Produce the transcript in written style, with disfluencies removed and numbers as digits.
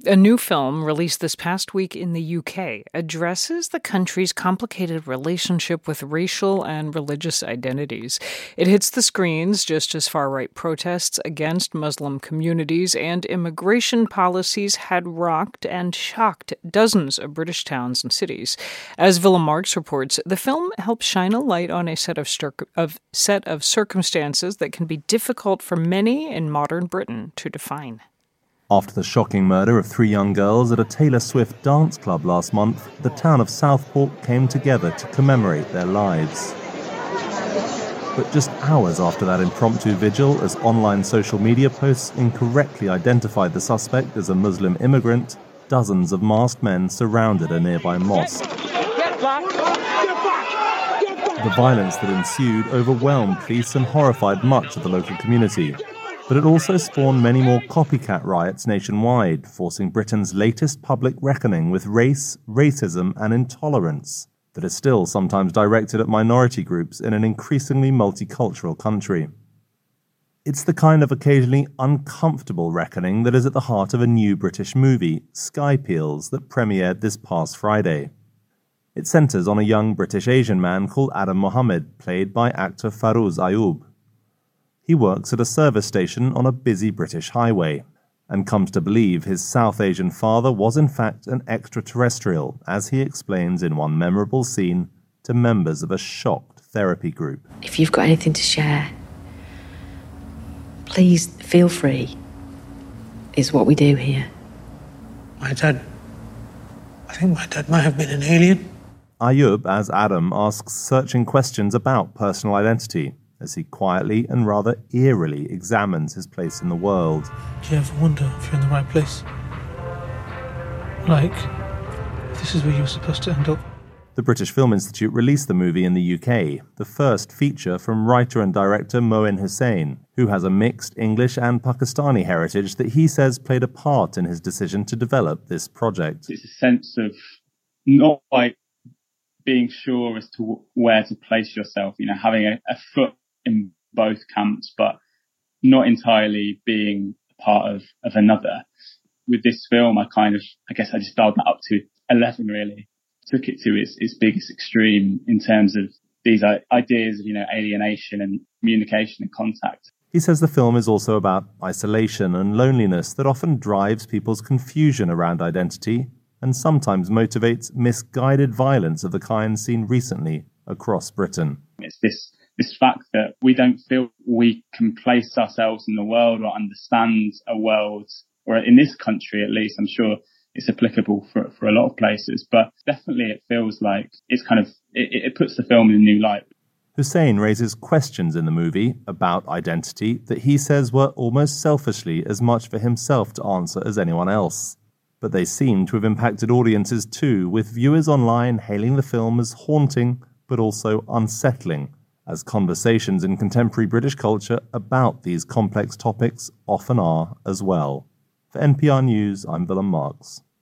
A new film released this past week in the UK addresses the country's complicated relationship with racial and religious identities. It hits the screens just as far-right protests against Muslim communities and immigration policies had rocked and shocked dozens of British towns and cities. As Willem Marx reports, the film helps shine a light on a set of circumstances that can be difficult for many in modern Britain to define. After the shocking murder of 3 young girls at a Taylor Swift dance club last month, the town of Southport came together to commemorate their lives. But just hours after that impromptu vigil, as online social media posts incorrectly identified the suspect as a Muslim immigrant, dozens of masked men surrounded a nearby mosque. Get back! The violence that ensued overwhelmed police and horrified much of the local community. But it also spawned many more copycat riots nationwide, forcing Britain's latest public reckoning with race, racism, and intolerance that is still sometimes directed at minority groups in an increasingly multicultural country. It's the kind of occasionally uncomfortable reckoning that is at the heart of a new British movie, Sky Peels, that premiered this past Friday. It centres on a young British Asian man called Adam Mohammed, played by actor Farouz Ayoub. He works at a service station on a busy British highway and comes to believe his South Asian father was in fact an extraterrestrial, as he explains in one memorable scene to members of a shocked therapy group. If you've got anything to share, please feel free. It's what we do here. I think my dad might have been an alien. Ayoub, as Adam, asks searching questions about personal identity, as he quietly and rather eerily examines his place in the world. Do you ever wonder if you're in the right place? Like, if this is where you're supposed to end up? The British Film Institute released the movie in the UK, the first feature from writer and director Moin Hussain, who has a mixed English and Pakistani heritage that he says played a part in his decision to develop this project. It's a sense of not quite being sure as to where to place yourself, having a foot in both camps, but not entirely being part of another. With this film, I guess I just dialed that up to 11 really. Took it to its biggest extreme in terms of these ideas of, alienation and communication and contact. He says the film is also about isolation and loneliness that often drives people's confusion around identity and sometimes motivates misguided violence of the kind seen recently across Britain. It's this fact that we don't feel we can place ourselves in the world or understand a world, or in this country at least. I'm sure it's applicable for a lot of places, but definitely it feels like it's it puts the film in a new light. Hussain raises questions in the movie about identity that he says were almost selfishly as much for himself to answer as anyone else. But they seem to have impacted audiences too, with viewers online hailing the film as haunting but also unsettling, as conversations in contemporary British culture about these complex topics often are as well. For NPR News, I'm Willem Marx.